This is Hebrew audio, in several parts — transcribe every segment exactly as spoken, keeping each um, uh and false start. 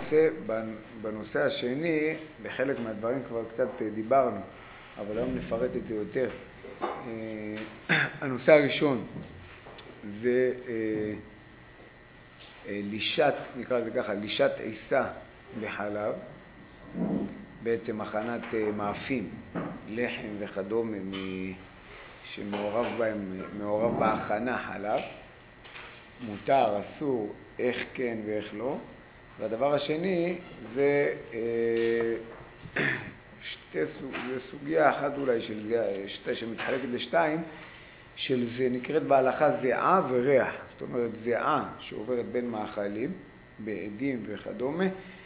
רוצה, בנושא השני, בחלק מהדברים כבר קצת דיברנו, אבל היום נפרט את זה יותר. הנושא הראשון זה לישת, נקרא לזה ככה, לישת עיסה בחלב, בעצם הכנת מאפים, לחם וכדומה שמעורב בהם, מעורב בהכנה חלב, מותר, אסור, איך כן ואיך לא. והדבר השני זה שתי סוג, זה סוגיה אחת אולי של זה, שתי, שמתחלקת לשתיים, של זה נקראת בהלכה זיעה וריח. זאת אומרת זיעה שעוברת בין מאכלים, בעדים וכדומה,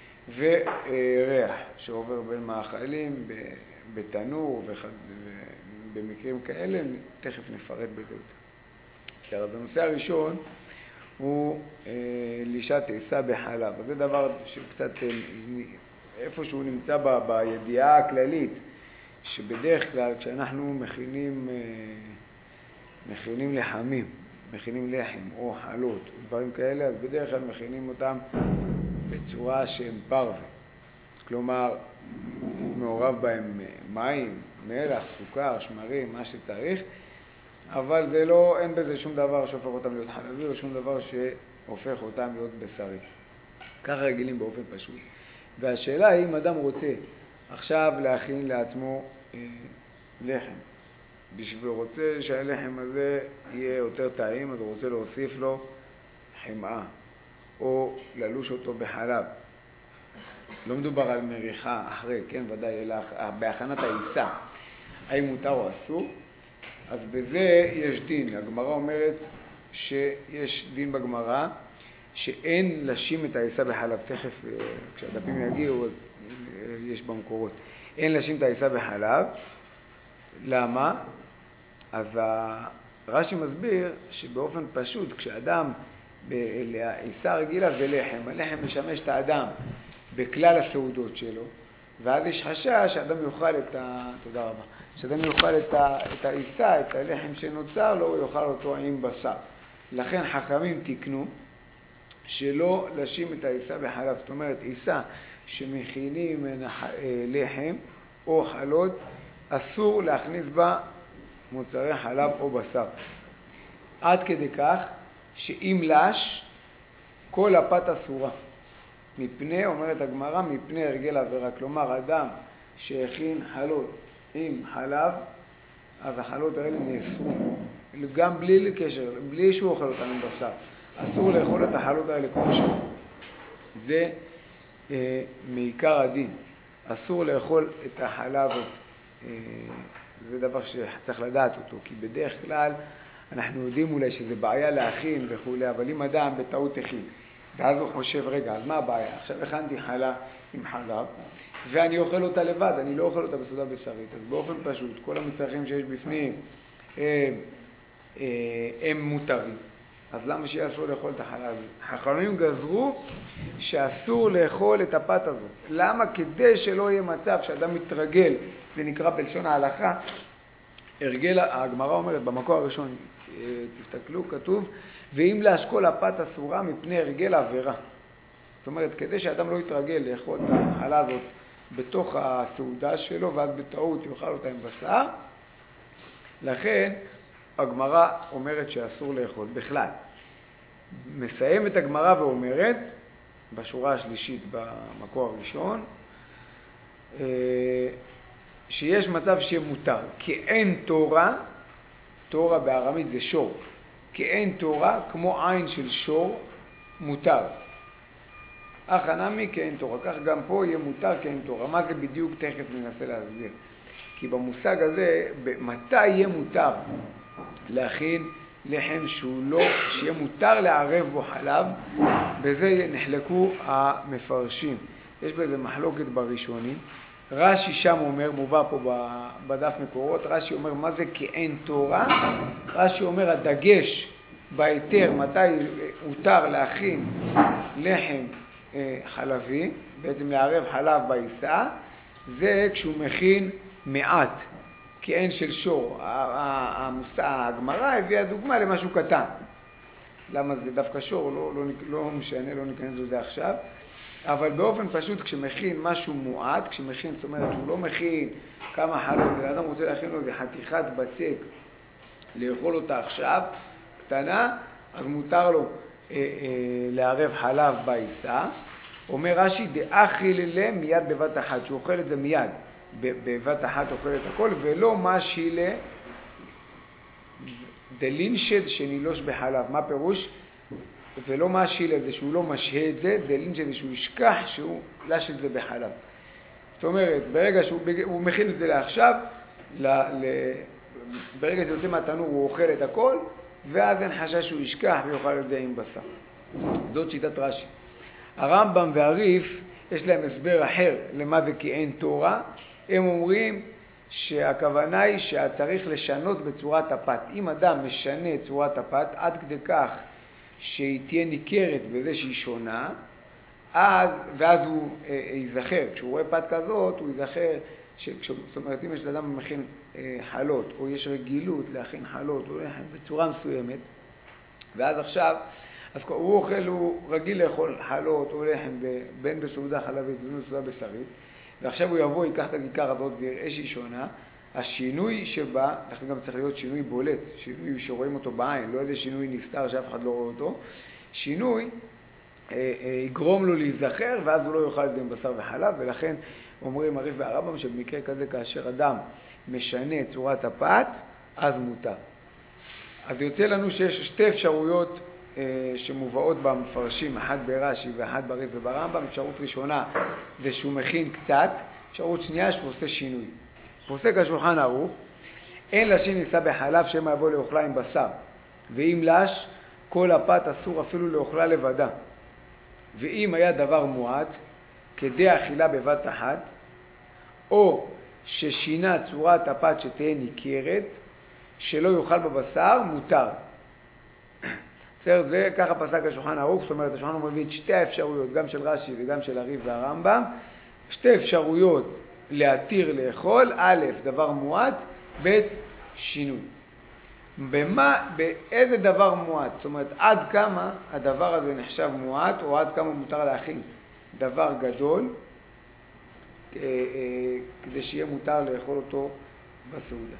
וריח שעובר בין מאכלים, בתנור ובמקרים כאלה, תכף נפרט בזה יותר. אז הנושא הראשון הוא אה, לישת עיסה בחלב. אז זה דבר שקצת אה, איפשהו נמצא ב, בידיעה הכללית, שבדרך כלל כשאנחנו מכינים, אה, מכינים לחמים, מכינים לחם או חלות, דברים כאלה, אז בדרך כלל מכינים אותם בצורה שהם פרווה. כלומר, מעורב בהם מים, מלח, סוכר, שמרים, מה שצריך, אבל זה לא, אין בזה שום דבר שהופך אותם להיות חלבי, או שום דבר שהופך אותם להיות בשרי. ככה רגילים באופן פשוט. והשאלה היא אם אדם רוצה עכשיו להכין לעצמו אה, לחם, בשביל רוצה שהלחם הזה יהיה יותר טעים, אז הוא רוצה להוסיף לו חמאה, או ללוש אותו בחלב. לא מדובר על מריחה אחרי, כן, ודאי, אלא בהכנת העיסה. האם מותר או אסור? אז בזה יש דין. הגמרא אומרת שיש דין בגמרא שאין לשים את העיסה בחלב. תכף, כשהדפים יגיעו, אז יש במקורות. אין לשים את העיסה בחלב. למה? אז רש"י מסביר שבאופן פשוט, כשאדם, העיסה רגילה זה לחם. הלחם משמש את האדם בכלל הסעודות שלו, ואז יש חשש שאדם יאכל את ה... תודה רבה. שאדם יאכל את, ה... את העיסה, את הלחם שנוצר לו, הוא יאכל אותו עם בשר. לכן חכמים תקנו שלא לשים את העיסה בחלב. זאת אומרת, עיסה שמכינים לחם או חלות, אסור להכניס בה מוצרי חלב או בשר. עד כדי כך שאם לש, כל הפת אסורה. מפני, אומרת הגמרא, מפני הרגל עבירה. כלומר, אדם שהכין חלות עם חלב, אז החלות האלה נאסרו. גם בלי קשר, בלי שהוא אוכל אותם עם בשר. אסור לאכול את החלות האלה כמו שהוא. זה אה, מעיקר הדין. אסור לאכול את החלב, אה, זה דבר שצריך לדעת אותו, כי בדרך כלל אנחנו יודעים אולי שזה בעיה להכין וכו', אבל אם אדם בטעות הכין, ואז הוא חושב, רגע, אז מה הבעיה? עכשיו הכנתי חלה עם חלב, ואני אוכל אותה לבד, אני לא אוכל אותה בסעודה בשרית. אז באופן פשוט, כל המצרכים שיש בפנים הם, הם מותרים. אז למה שיאסור לאכול את החלה הזאת? חכמים גזרו שאסור לאכול את הפת הזאת. למה? כדי שלא יהיה מצב שאדם מתרגל, זה נקרא בלשון ההלכה, הרגל, הגמרא אומרת, במקור הראשון, תסתכלו, כתוב, ואם להשקול הפת אסורה מפני הרגל עבירה. זאת אומרת, כדי שאדם לא יתרגל לאכול את החלה הזאת בתוך הסעודה שלו, ואז בטעות יאכל אותה עם בשר, לכן הגמרא אומרת שאסור לאכול בכלל. מסיימת הגמרא ואומרת, בשורה השלישית במקור הראשון, שיש מצב שמותר, כי אין תורה, תורה בארמית זה שור, כי אין תורה כמו עין של שור מותר. אך הנמי כאין תורה, כך גם פה יהיה מותר כאין תורה. מה זה בדיוק? תכף ננסה להסביר. כי במושג הזה, מתי יהיה מותר להכין לחם שהוא לא, שיהיה מותר לערב בו חלב, בזה נחלקו המפרשים. יש בזה מחלוקת בראשונים. רש"י שם אומר, מובא פה בדף מקורות, רש"י אומר מה זה כאין תורה. רש"י אומר הדגש בהיתר מתי מותר להכין לחם חלבי, בעצם לערב חלב בעיסה, זה כשהוא מכין מעט, כאין של שור. הגמרא הביאה דוגמה למשהו קטן. למה זה דווקא שור? לא, לא, לא משנה, לא ניכנס לזה עכשיו. אבל באופן פשוט כשמכין משהו מועט, כשמכין, זאת אומרת הוא לא מכין כמה חלות, ואדם רוצה להכין לו איזה חתיכת בצק, לאכול אותה עכשיו, קטנה, אז מותר לו אה, אה, לערב חלב בעיסה. אומר רש"י, דאכיל לה מיד בבת אחת, שהוא אוכל את זה מיד, בבת אחת אוכל את הכל, ולא משי לה דלינשד שנילוש בחלב. מה פירוש? ולא משי לה זה שהוא לא משהה את זה, דלינשד זה שהוא ישכח שהוא לש את זה בחלב. זאת אומרת, ברגע שהוא מכין את זה לעכשיו, ל, ל, ברגע שזה יוצא מהתנור הוא אוכל את הכל, ואז אין חשש שהוא ישכח ויאכל את זה עם בשר. זאת שיטת רש"י. הרמב"ם והריף יש להם הסבר אחר למה זה כי אין תורה. הם אומרים שהכוונה היא שצריך לשנות בצורת הפת. אם אדם משנה את צורת הפת עד כדי כך שהיא תהיה ניכרת בזה שהיא שונה, אז, ואז הוא אה, ייזכר. כשהוא רואה פת כזאת, הוא ייזכר, שכש, זאת אומרת, אם יש לאדם מכין אה, חלות, או יש רגילות להכין חלות, או בצורה מסוימת, ואז עכשיו, אז הוא אוכל, הוא רגיל לאכול חלות או לחם בין בסעודה חלבית ובין בסעודה בשרית, ועכשיו הוא יבוא, ייקח את הכיכר הזאת ויראה שהיא שונה, השינוי שבה, לכן גם צריך להיות שינוי בולט, שינוי שרואים אותו בעין, לא איזה שינוי נסתר שאף אחד לא רואה אותו, שינוי אה, אה, יגרום לו להיזכר, ואז הוא לא יאכל את זה עם בשר וחלב, ולכן אומרים הריף והרמב"ם שבמקרה כזה כאשר אדם משנה את צורת הפת, אז מותר. אז יוצא לנו שיש שתי אפשרויות שמובאות במפרשים, אחת ברש"י ואחת בריף וברמב"ם. אפשרות ראשונה זה שהוא מכין קצת, אפשרות שנייה שהוא עושה שינוי. פוסק השולחן ערוך, אין לשין נישא בחלב שמא יבוא לאוכלה עם בשר, ואם לש כל הפת אסור אפילו לאוכלה לבדה, ואם היה דבר מועט כדי אכילה בבת אחת, או ששינה צורת הפת שתהיה ניכרת שלא יאכל בבשר, מותר. זה ככה פסק השולחן ערוך. זאת אומרת, השולחן ערוך מביא את שתי האפשרויות, גם של רש"י וגם של הריף והרמב"ם, שתי אפשרויות להתיר לאכול, א', דבר מועט, ב', שינוי. במה, באיזה דבר מועט? זאת אומרת, עד כמה הדבר הזה נחשב מועט, או עד כמה מותר להכין דבר גדול, כדי שיהיה מותר לאכול אותו בסעודה.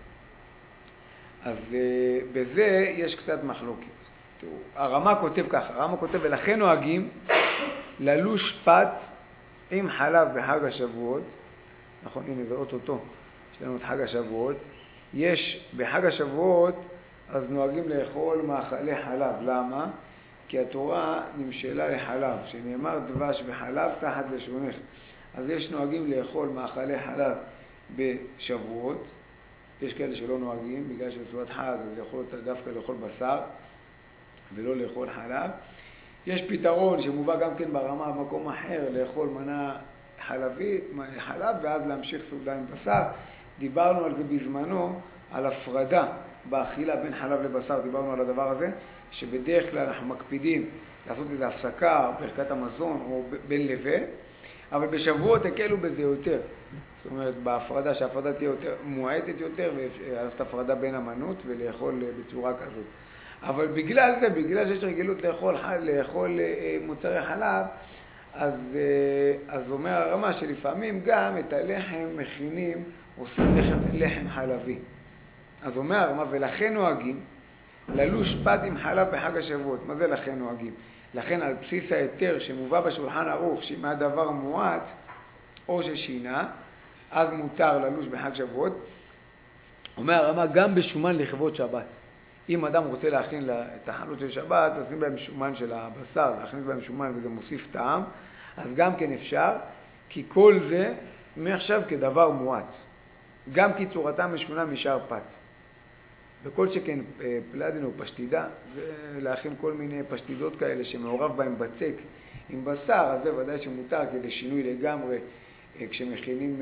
אז בזה יש קצת מחלוקת. הרמ"א כותב ככה, הרמ"א כותב, ולכן נוהגים ללוש פת עם חלב בחג השבועות. נכון, הנה זה אוטוטו, יש לנו את חג השבועות. יש בחג השבועות, אז נוהגים לאכול מאכלי חלב. למה? כי התורה נמשלה לחלב, שנאמר דבש וחלב תחת לשונך. אז יש נוהגים לאכול מאכלי חלב בשבועות. יש כאלה שלא נוהגים, בגלל שבסעודת חג, אז יכול דווקא לאכול בשר ולא לאכול חלב. יש פתרון שמובא גם כן ברמה במקום אחר, לאכול מנה חלבית, חלב, ואז להמשיך סעודה עם בשר. דיברנו על זה בזמנו, על הפרדה באכילה בין חלב לבשר. דיברנו על הדבר הזה, שבדרך כלל אנחנו מקפידים לעשות איזו הפסקה, ברכת המזון או בין לבין, אבל בשבועות הקלו בזה יותר. זאת אומרת, בהפרדה, שההפרדה תהיה יותר מועטת יותר, ולעשות הפרדה בין המנות ולאכול בצורה כזאת. אבל בגלל זה, בגלל שיש רגילות לאכול, לאכול מוצרי חלב, אז, אז אומר הרמ"א שלפעמים גם את הלחם מכינים, עושים לחם, לחם חלבי. אז אומר הרמ"א, ולכן נוהגים ללוש פת עם חלב בחג השבועות. מה זה לכן נוהגים? לכן על בסיס היתר שמובא בשולחן ערוך, שאם היה דבר מועט או ששינה, אז מותר ללוש בחג שבועות. אומר הרמ"א, גם בשומן לכבוד שבת. אם אדם רוצה להכין את החלות של שבת, לשים בהם שומן של הבשר, להכניס בהם שומן וזה מוסיף טעם, אז גם כן אפשר, כי כל זה מעכשיו כדבר מועט. גם כי צורתם משונה משאר פת. וכל שכן פלדין או פשטידה, ולהכין כל מיני פשטידות כאלה שמעורב בהם בצק עם בשר, אז זה ודאי שמותר, כדי שינוי לגמרי, כשמכינים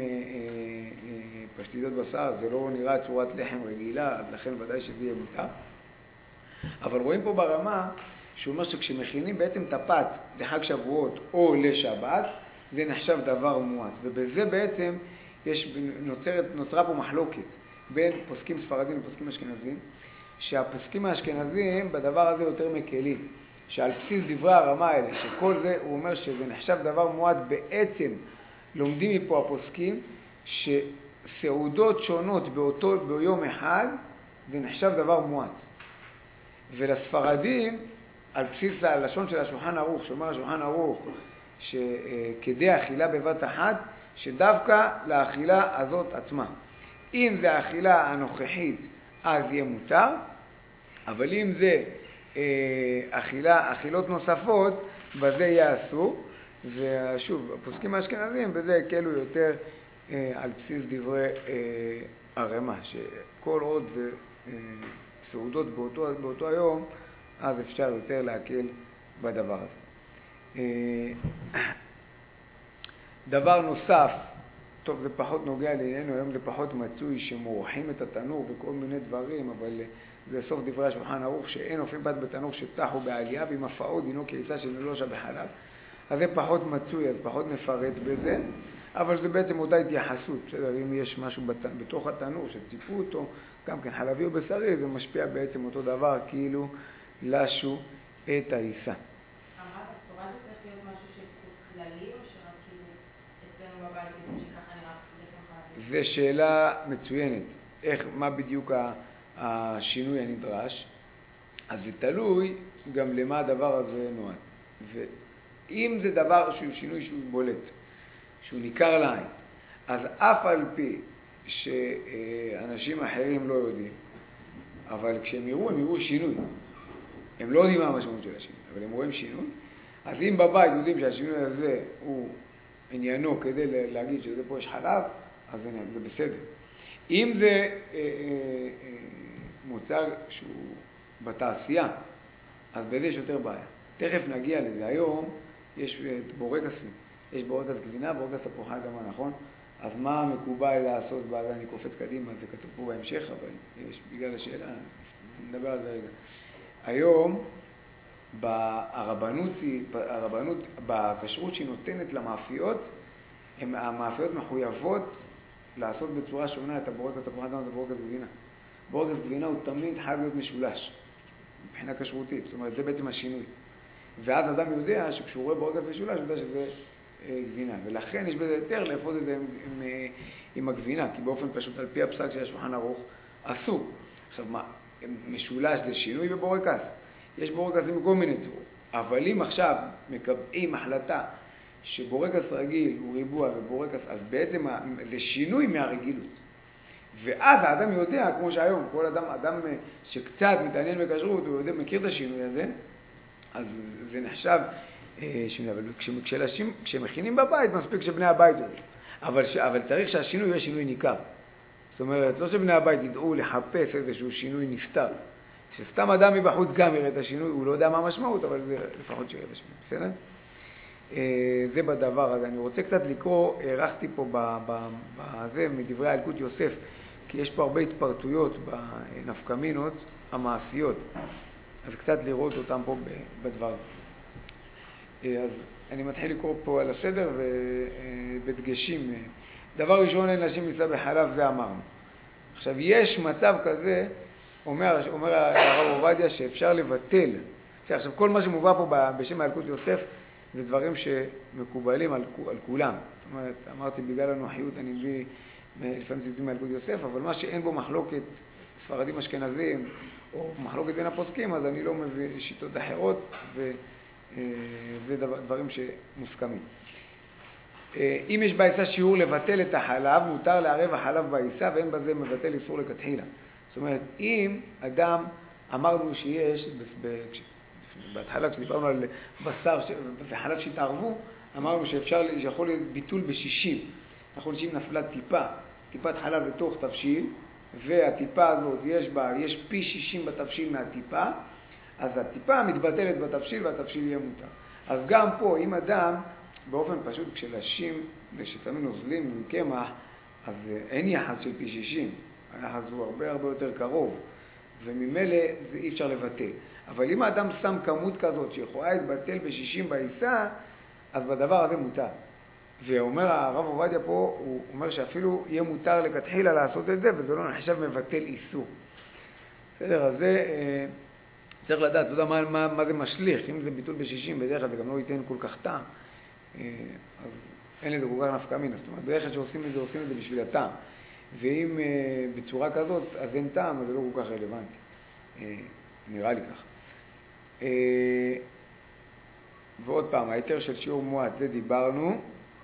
פשטידות בשר, זה לא נראה צורת לחם רגילה, אז לכן ודאי שזה יהיה מותר. אבל רואים פה ברמה, שהוא אומר שכשמכינים בעצם את הפת לחג שבועות או לשבת, זה נחשב דבר מועט. ובזה בעצם יש, נוצרת, נוצרה פה מחלוקת בין פוסקים ספרדים ופוסקים אשכנזים, שהפוסקים האשכנזים בדבר הזה יותר מקלים, שעל בסיס דברי הרמה האלה, שכל זה, הוא אומר שזה נחשב דבר מועט, בעצם לומדים מפה הפוסקים, שסעודות שונות באותו, ביום אחד, זה נחשב דבר מועט. ולספרדים, על בסיס הלשון של השולחן ערוך, שאומר השולחן ערוך, שכדי אכילה בבת אחת, שדווקא לאכילה הזאת עצמה. אם זה האכילה הנוכחית, אז יהיה מותר, אבל אם זה אכילה, אכילות נוספות, בזה יהיה אסור. ושוב, הפוסקים האשכנזים, בזה הקלו יותר על בסיס דברי הרמה, שכל עוד זה סעודות באותו, באותו היום, אז אפשר יותר להקל בדבר הזה. דבר נוסף, טוב, זה פחות נוגע לענייננו, היום זה פחות מצוי שמורחים את התנור וכל מיני דברים, אבל זה סוף דברי השולחן ערוך, שאין אופי בת בתנור שטחו בעלייה, ועם הפעות דינו כעיסה של נלושה בחלב. אז זה פחות מצוי, אז פחות נפרט בזה, אבל זה בעצם אותה התייחסות, בסדר? אם יש משהו בת... בתוך התנור שציפו אותו, גם כן חלבי או בשרי, זה משפיע בעצם אותו דבר, כאילו לשו את העיסה. הרב, הספרד זה צריך להיות משהו שכללי, או שרק כאילו אצלנו בבית כזה שככה נראה לחם חלבי? זה שאלה מצוינת. איך, מה בדיוק השינוי הנדרש? אז זה תלוי גם למה הדבר הזה נועד. ואם זה דבר שהוא שינוי שהוא בולט, שהוא ניכר לעין, אז אף על פי שאנשים אחרים לא יודעים, אבל כשהם יראו, הם יראו שינוי. הם לא יודעים מה המשמעות של השינוי, אבל הם רואים שינוי. אז אם בבית יודעים שהשינוי הזה הוא עניינו כדי להגיד שזה פה יש חלב, אז זה, זה בסדר. אם זה אה, אה, אה, מוצר שהוא בתעשייה, אז בזה יש יותר בעיה. תכף נגיע לזה. היום יש בורקסים, יש בורקס גבינה, בורקס תפוחי אדמה, נכון? אז מה מקובל לעשות בזה? אני קופץ קדימה, זה כתוב פה בהמשך, אבל יש, בגלל השאלה, נדבר על זה רגע. היום, הרבנות, הרבנות, בכשרות שהיא נותנת למאפיות, המאפיות מחויבות לעשות בצורה שונה את הבורקס תפוחי אדמה ובורקס גבינה. בורקס גבינה הוא תמיד חייב להיות משולש, מבחינה כשרותית, זאת אומרת, זה בעצם השינוי. ואז אדם יודע שכשהוא רואה בורקס משולש, הוא יודע שזה גבינה, ולכן יש בזה יותר לאפות את זה עם, עם, עם הגבינה, כי באופן פשוט על פי הפסק של השולחן ערוך אסור. עכשיו מה, משולש זה שינוי בבורקס? יש בורקסים בכל מיני צורות, אבל אם עכשיו מקבעים החלטה שבורקס רגיל הוא ריבוע ובורקס, אז בעצם זה שינוי מהרגילות. ואז האדם יודע, כמו שהיום, כל אדם, אדם שקצת מתעניין בכשרות, הוא יודע, מכיר את השינוי הזה, אז זה נחשב שינוי. אבל כשלשים, כשמכינים בבית, מספיק שבני הבית יודעים. אבל, אבל צריך שהשינוי יהיה שינוי ניכר. זאת אומרת, לא שבני הבית ידעו לחפש איזשהו שינוי נפטר. כשסתם אדם מבחוץ גם יראה את השינוי, הוא לא יודע מה המשמעות, אבל זה לפחות שיראה את השינוי. בסדר? זה בדבר הזה. אני רוצה קצת לקרוא, ערכתי פה בזה, מדברי הילקוט יוסף, כי יש פה הרבה התפרטויות בנפקמינות המעשיות. אז קצת לראות אותם פה בדבר. אז אני מתחיל לקרוא פה על הסדר ובדגשים. דבר ראשון, אין נשים נישא בחלב, זה אמרנו. עכשיו, יש מצב כזה, אומר, אומר הרב עובדיה, שאפשר לבטל. עכשיו, כל מה שמובא פה בשם הילקוט יוסף, זה דברים שמקובלים על, על כולם. זאת אומרת, אמרתי, בגלל הנוחיות אני מביא, לפעמים ציטוטים מהילקוט יוסף, אבל מה שאין בו מחלוקת ספרדים אשכנזים, או מחלוקת בין הפוסקים, אז אני לא מביא שיטות אחרות, וזה דבר, דברים שמוסכמים. אם יש בעיסה שיעור לבטל את החלב, מותר לערב החלב בעיסה, ואין בזה מבטל איסור לכתחילה. זאת אומרת, אם אדם, אמרנו שיש, בהתחלה כשדיברנו על בשר וחלב שהתערבו, אמרנו שאפשר, שיכול להיות ביטול בשישים. נכון שאם נפלה טיפה, טיפת חלב לתוך תבשיל, והטיפה הזאת יש בה, יש פי שישים בתבשיל מהטיפה, אז הטיפה מתבטלת בתבשיל והתבשיל יהיה מותר. אז גם פה, אם אדם, באופן פשוט, כשלשים, כששמים נוזלים עם קמח, אז אין יחס של פי שישים, היחס הוא הרבה הרבה יותר קרוב, וממילא זה אי אפשר לבטל. אבל אם האדם שם כמות כזאת שיכולה להתבטל ב-שישים בעיסה, אז בדבר הזה מותר. ואומר הרב עובדיה פה, הוא אומר שאפילו יהיה מותר לכתחילה לעשות את זה, וזה לא נחשב מבטל איסור. בסדר, אז זה צריך לדעת, אתה יודע מה, מה, מה זה משליך, אם זה ביטול ב-שישים, בדרך כלל זה גם לא ייתן כל כך טעם, אז אין לזה כל כך נפקא מינה, זאת אומרת, בדרך כלל שעושים את זה, עושים את זה בשביל הטעם, ואם בצורה כזאת, אז אין טעם, אז זה לא כל כך רלוונטי, נראה לי ככה. ועוד פעם, היתר של שיעור מועט, זה דיברנו.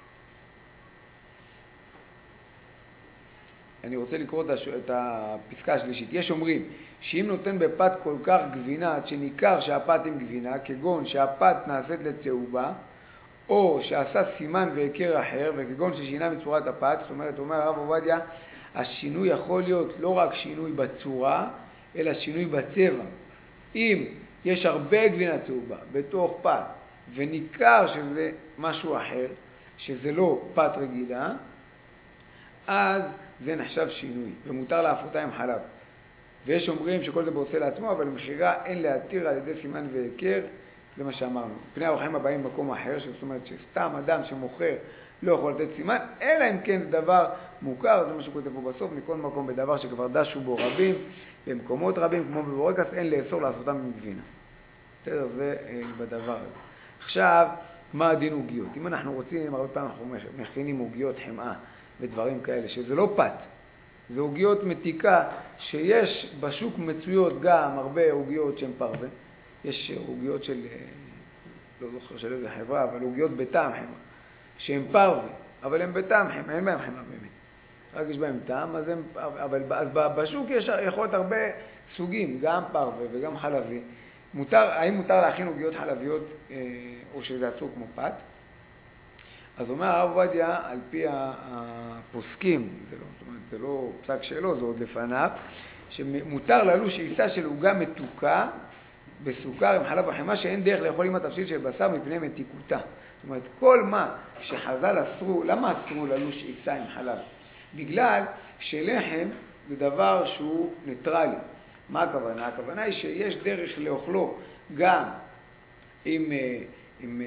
אני רוצה לקרוא את הפסקה השלישית. יש אומרים שאם נותן בפת כל כך גבינה, עד שניכר שהפת עם גבינה, כגון שהפת נעשית לצהובה, או שעשה סימן והיכר אחר, וכגון ששינה מצורת הפת, זאת אומרת, אומר הרב עובדיה, השינוי יכול להיות לא רק שינוי בצורה, אלא שינוי בצבע. אם יש הרבה גבינה צהובה בתוך פת, וניכר שזה משהו אחר, שזה לא פת רגילה, אז זה נחשב שינוי, ומותר להפרותה עם חלב. ויש אומרים שכל זה בעושה לעצמו, אבל במחירה אין להתיר על ידי סימן והיכר, זה מה שאמרנו. פני האורחים הבאים במקום אחר, זאת אומרת שסתם אדם שמוכר לא יכול לתת סימן, אלא אם כן זה דבר מוכר, זה מה שכותב פה בסוף, מכל מקום בדבר שכבר דשו בו רבים, במקומות רבים, כמו בבורקס, אין לאסור לעשותם עם גבינה. בסדר, זה בדבר הזה. עכשיו, מה הדין עוגיות? אם אנחנו רוצים, הרבה פעמים אנחנו מכינים עוגיות חמאה ודברים כאלה, שזה לא פת, זה עוגיות מתיקה, שיש בשוק מצויות גם הרבה עוגיות שהן פרווה, יש עוגיות של, לא זוכר של איזה חברה, אבל עוגיות בטעם חמאה, שהן פרווה, אבל הן בטעם חמאה, אין בהן חמאה באמת. רק יש בהן טעם, אז, הם, אבל, אז בשוק יש יכול להיות הרבה סוגים, גם פרווה וגם חלבי. מותר, האם מותר להכין עוגיות חלביות או שזה אסור כמו פת? אז אומר הרב עובדיה, על פי הפוסקים, זה לא, זאת אומרת, זה לא פסק שלו, זה עוד לפניו, שמותר ללוש עיסה של עוגה מתוקה בסוכר עם חלב וחמאה שאין דרך לאכול עם התבשיל של בשר מפני מתיקותה. זאת אומרת, כל מה שחז"ל אסרו, למה אסרו ללוש עיסה עם חלב? בגלל שלחם זה דבר שהוא ניטרלי. מה הכוונה? הכוונה היא שיש דרך לאכלו גם עם, עם,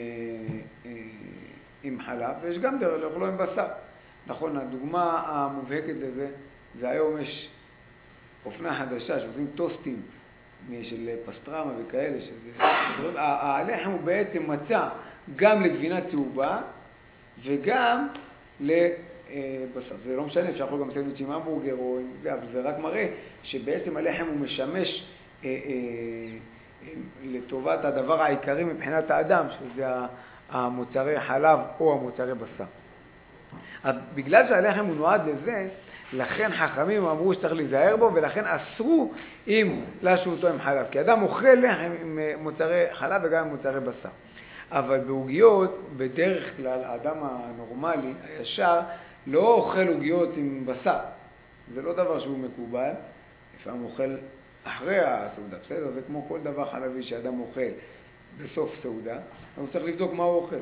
עם חלב, ויש גם דרך לאכלו עם בשר. נכון, הדוגמה המובהקת לזה, זה היום יש אופנה חדשה שעושים טוסטים של פסטרמה וכאלה, שזה, הלחם הוא בעצם מצא גם לגבינה צהובה וגם לבשר. זה לא משנה, אפשר לאכול גם סנדוויץ' עם המבורגר או עם זה, אבל זה רק מראה שבעצם הלחם הוא משמש אה, אה, לטובת הדבר העיקרי מבחינת האדם, שזה המוצרי חלב או המוצרי בשר. אז בגלל שהלחם הוא נועד לזה, לכן חכמים אמרו שצריך להיזהר בו, ולכן אסרו אם לשו אותו עם חלב. כי אדם אוכל לחם עם מוצרי חלב וגם עם מוצרי בשר. אבל בעוגיות, בדרך כלל, האדם הנורמלי, הישר, לא אוכל עוגיות עם בשר. זה לא דבר שהוא מקובל, לפעמים אוכל אחרי הסעודה, בסדר? זה כמו כל דבר חלבי שאדם אוכל בסוף סעודה, הוא צריך לבדוק מה הוא אוכל.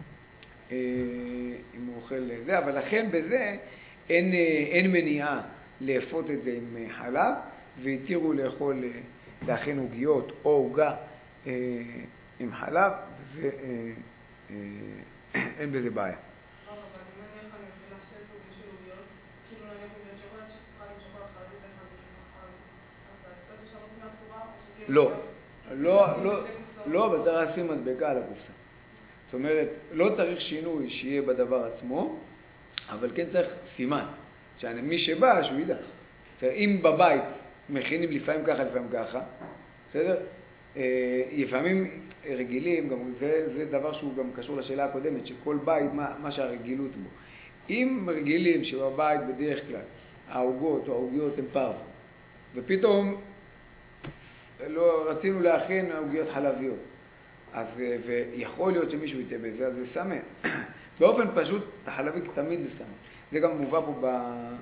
אם הוא אוכל זה, אבל לכן בזה אין, אין מניעה לאפות את זה עם חלב, והתירו לאכול, להכין עוגיות או עוגה עם חלב, וזה, אין בזה בעיה. לא, לא, לא, לא, אבל צריך לשים מדבקה על הקופסה. זאת אומרת, לא צריך שינוי שיהיה בדבר עצמו, אבל כן צריך סימן. שמי שבא, שהוא ידע. אם בבית מכינים לפעמים ככה, לפעמים ככה, בסדר? לפעמים רגילים, גם זה, זה דבר שהוא גם קשור לשאלה הקודמת, שכל בית, מה, מה שהרגילות בו. אם רגילים שבבית בדרך כלל, העוגות או העוגיות הן פרווה, ופתאום לא רצינו להכין עוגיות חלביות, אז, ויכול להיות שמישהו יתה בזה, אז זה סמן. באופן פשוט, החלבי תמיד זה סמן. זה גם מובא פה ב...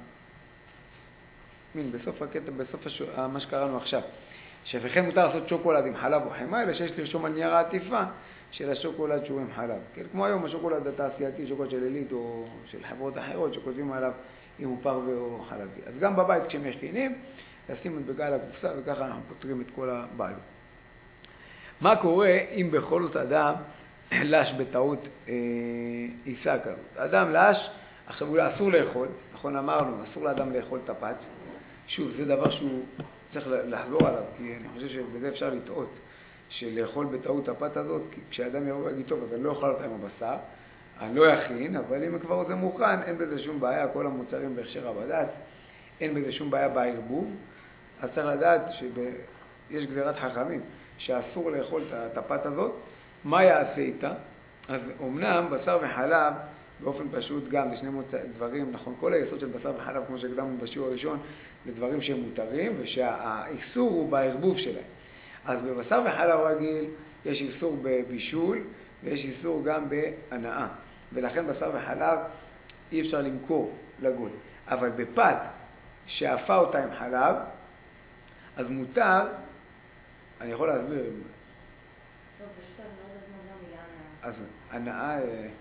מין, בסוף הקטע, בסוף הש... מה שקראנו עכשיו. שפכן מותר לעשות שוקולד עם חלב או חמאה, אלא שיש לרשום על נייר העטיפה של השוקולד שהוא עם חלב. כן? כמו היום השוקולד התעשייתי, שוקולד של אלית או של חברות אחרות, שכותבים עליו אם הוא פרווה או חלבי. אז גם בבית כשמכינים, לשים מדבקה על הקופסה, וככה אנחנו פותרים את כל הבעיות. מה קורה אם בכל זאת אדם לש בטעות אה, עיסה כזאת? אדם לש, עכשיו אולי אסור לאכול, נכון אמרנו, אסור לאדם לאכול את הפת. שוב, זה דבר שהוא צריך לחזור עליו, כי אני חושב שבזה אפשר לטעות, שלאכול בטעות הפת הזאת, כי כשאדם יבוא ויגיד, טוב, אז אני לא אוכל אותה עם הבשר, אני לא יכין, אבל אם כבר זה מוכן, אין בזה שום בעיה, כל המוצרים בהכשר הבד"ץ, אין בזה שום בעיה בערבוב, אז צריך לדעת שיש גזירת חכמים, שאסור לאכול את הפת הזאת, מה יעשה איתה? אז אומנם בשר וחלב, באופן פשוט גם, זה שני מוצא, דברים, נכון, כל היסוד של בשר וחלב, כמו שהקדמנו בשיעור הראשון, זה דברים שהם מותרים, ושהאיסור הוא בערבוב שלהם. אז בבשר וחלב רגיל יש איסור בבישול, ויש איסור גם בהנאה. ולכן בשר וחלב אי אפשר למכור לגוי. אבל בפת שאפה אותה עם חלב, אז מותר, אני יכול להסביר. טוב, פשוט אני לא יודעת מה זה המילה הנאה. אז הנאה,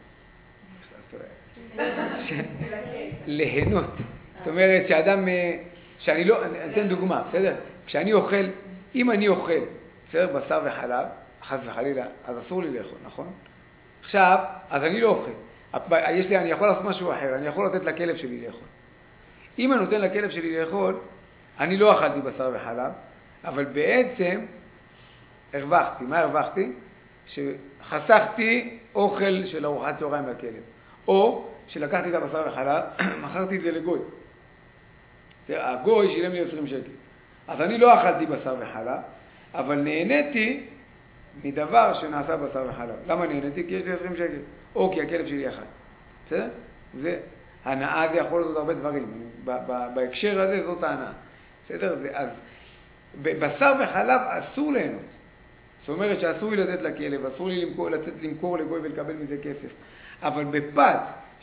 ליהנות. זאת אומרת שאדם, שאני לא, אני אתן דוגמה, בסדר? כשאני אוכל, אם אני אוכל, בסדר, בשר וחלב, חס וחלילה, אז אסור לי לאכול, נכון? עכשיו, אז אני לא אוכל. יש לי, אני יכול לעשות משהו אחר, אני יכול לתת לכלב שלי לאכול. אם אני נותן לכלב שלי לאכול, אני לא אכלתי בשר וחלב, אבל בעצם הרווחתי. מה הרווחתי? שחסכתי אוכל של ארוחת צהריים לכלב. או שלקחתי את הבשר וחלב, מכרתי את זה לגוי. הגוי שילם לי עשרים שקל. אז אני לא אכלתי בשר וחלב, אבל נהניתי מדבר שנעשה בשר וחלב. למה נהניתי? כי יש לי עשרים שקל. או כי הכלב שלי אכל. בסדר? זה, הנאה זה יכול להיות הרבה דברים. בהקשר הזה זאת ההנאה. בסדר? זה, אז בשר וחלב אסור ליהנות. זאת אומרת שאסור לי לתת לכלב, אסור לי למכור, לצאת למכור לגוי ולקבל מזה כסף. אבל בפת,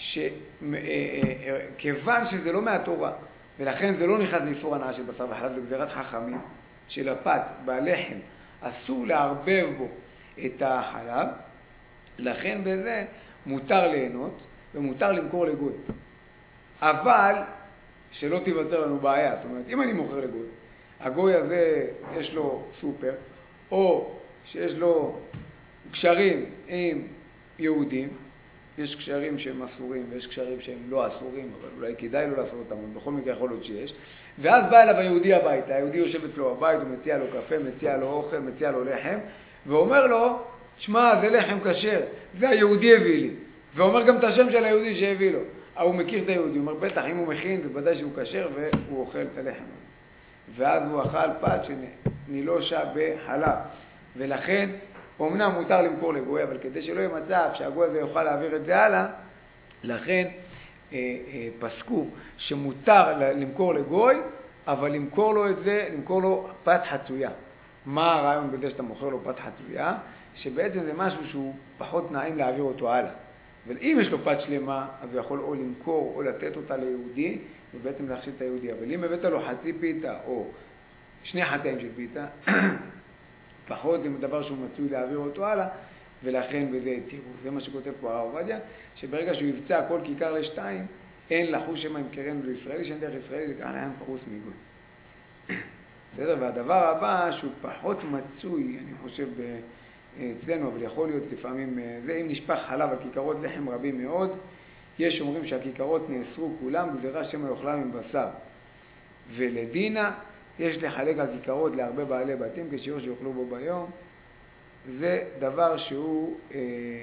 שכיוון שזה לא מהתורה, ולכן זה לא נכנס לאיסור הנאה של בשר וחלב, זה גזירת חכמים של הפת, בלחם, אסור לערבב בו את החלב, לכן בזה מותר ליהנות ומותר למכור לגוי. אבל שלא תיווצר לנו בעיה, זאת אומרת, אם אני מוכר לגוי, הגוי הזה יש לו סופר, או שיש לו קשרים עם יהודים, יש קשרים שהם אסורים ויש קשרים שהם לא אסורים, אבל אולי כדאי לא לעשות אותם, אבל בכל מקרה יכול להיות שיש. ואז בא אליו היהודי הביתה, היהודי יושב אצלו הבית, הוא מציע לו קפה, מציע לו אוכל, מציע לו לחם, ואומר לו, שמע, זה לחם כשר, זה היהודי הביא לי. ואומר גם את השם של היהודי שהביא לו. הוא מכיר את היהודי, הוא אומר, בטח, אם הוא מכין, זה ודאי שהוא כשר, והוא אוכל את הלחם הזה. ואז הוא אכל פת שנילושה בחלב. ולכן, אומנם מותר למכור לגוי, אבל כדי שלא יהיה מצב שהגוי הזה יוכל להעביר את זה הלאה, לכן אה, אה, פסקו שמותר למכור לגוי, אבל למכור לו את זה, למכור לו פת חצויה. מה הרעיון בזה שאתה מוכר לו פת חצויה? שבעצם זה משהו שהוא פחות נעים להעביר אותו הלאה. ואם יש לו פת שלמה, אז הוא יכול או למכור או לתת אותה ליהודי, ובעצם להכשיל את היהודי. אבל אם הבאת לו חצי פיתה או שני חטאים של פיתה, פחות זה דבר שהוא מצוי להעביר אותו הלאה, ולכן בזה התירו. זה מה שכותב פה הרב עובדיה, שברגע שהוא יבצע כל כיכר לשתיים, אין לחוש שמה אם קרן לישראלי, שאין דרך ישראלי, לקרן להם פרוס מיגוי. בסדר? והדבר הבא שהוא פחות מצוי, אני חושב, אצלנו, אבל יכול להיות לפעמים, זה אם נשפך חלב על כיכרות לחם רבים מאוד, יש אומרים שהכיכרות נאסרו כולם, גזירה שמא יאכלם עם בשר. ולדינה, יש לחלק הכיכרות להרבה בעלי בתים כשיעור שיוכלו בו ביום. זה דבר שהוא, אה,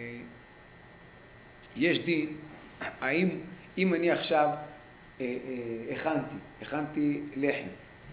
יש דין, האם, אם אני עכשיו אה, אה, הכנתי, הכנתי לחם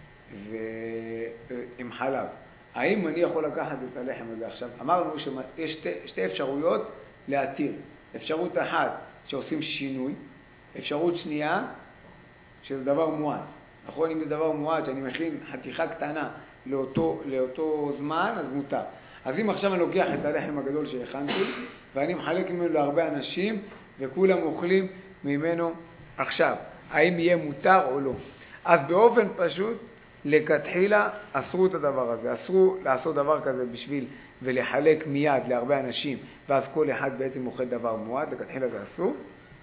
ועם חלב, האם אני יכול לקחת את הלחם הזה עכשיו? אמרנו שיש שתי, שתי אפשרויות להתיר. אפשרות אחת שעושים שינוי, אפשרות שנייה שזה דבר מועט. נכון, אם זה דבר מועט שאני מכין חתיכה קטנה לאותו, לאותו זמן, אז מותר. אז אם עכשיו אני לוקח את הלחם הגדול שהכנתי, ואני מחלק ממנו להרבה אנשים, וכולם אוכלים ממנו עכשיו, האם יהיה מותר או לא? אז באופן פשוט, לכתחילה אסרו את הדבר הזה, אסרו לעשות דבר כזה בשביל ולחלק מיד להרבה אנשים, ואז כל אחד בעצם אוכל דבר מועט, לכתחילה זה אסור.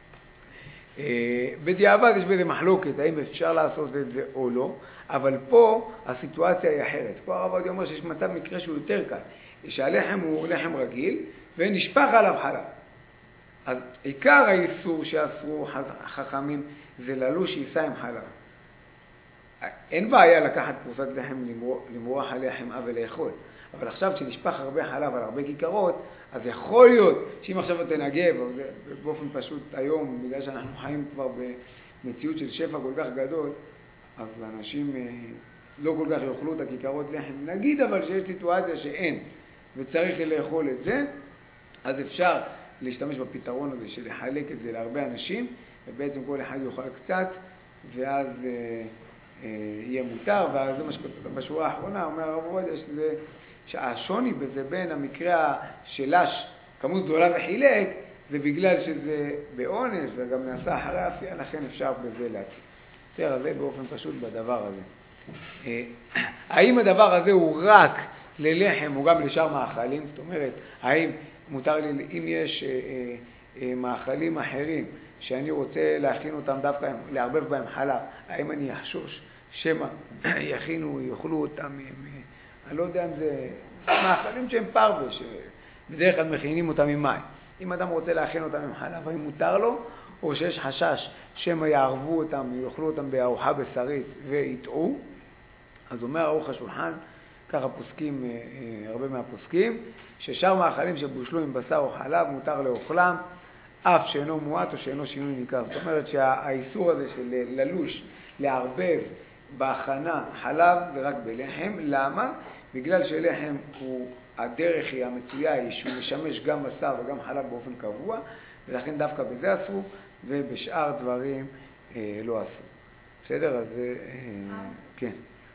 בדיעבד יש בזה מחלוקת, האם אפשר לעשות את זה או לא, אבל פה הסיטואציה היא אחרת. פה הרב עובדיה אומר שיש מצב מקרה שהוא יותר קל, שהלחם הוא לחם רגיל ונשפך עליו חלב. אז עיקר האיסור שאסרו חכמים זה ללוש שיישא עם חלב. אין בעיה לקחת פרוסת לחם, למרוח הלחם ולאכול. אבל עכשיו כשנשפך הרבה חלב על הרבה כיכרות, אז יכול להיות שאם עכשיו אתה נגב, באופן פשוט היום, בגלל שאנחנו חיים כבר במציאות של שפע כל כך גדול, אז אנשים לא כל כך יאכלו את הכיכרות לחם. נגיד אבל שיש סיטואציה שאין, וצריך לאכול את זה, אז אפשר להשתמש בפתרון הזה של לחלק את זה להרבה אנשים, ובעצם כל אחד יאכל קצת, ואז אה, אה, יהיה מותר, וזה מה שכתוב בשורה האחרונה, אומר הרב עובדיה, שזה, שהשוני בזה בין המקרה שלש כמות גדולה וחילק, זה בגלל שזה בעונש, וגם נעשה אחרי האפייה, לכן אפשר בזה להציג. בסדר, אז זה באופן פשוט בדבר הזה. אה, האם הדבר הזה הוא רק ללחם או גם לשאר מאכלים? זאת אומרת, האם מותר לי, אם יש אה, אה, מאכלים אחרים שאני רוצה להכין אותם דווקא, לערבב בהם חלב, האם אני אחשוש שמא יכינו, יאכלו אותם, אני לא יודע אם זה מאכלים שהם פרווה, שבדרך כלל מכינים אותם עם מים. אם אדם רוצה להכין אותם עם חלב, האם מותר לו, או שיש חשש שמא יערבו אותם, יאכלו אותם בארוחה בשרית ויטעו? אז אומר ערוך השולחן, ככה פוסקים, הרבה מהפוסקים, ששאר מאכלים שבושלו עם בשר או חלב מותר לאוכלם, אף שאינו מועט או שאינו שינוי ניכר. זאת אומרת שהאיסור הזה של ללוש, לערבב בהכנה חלב זה רק בלחם. למה? בגלל שלחם הוא, הדרך היא, המצויה היא שהוא משמש גם בשר וגם חלב באופן קבוע, ולכן דווקא בזה אסור, ובשאר דברים אה, לא אסור. בסדר? אז אה, כן.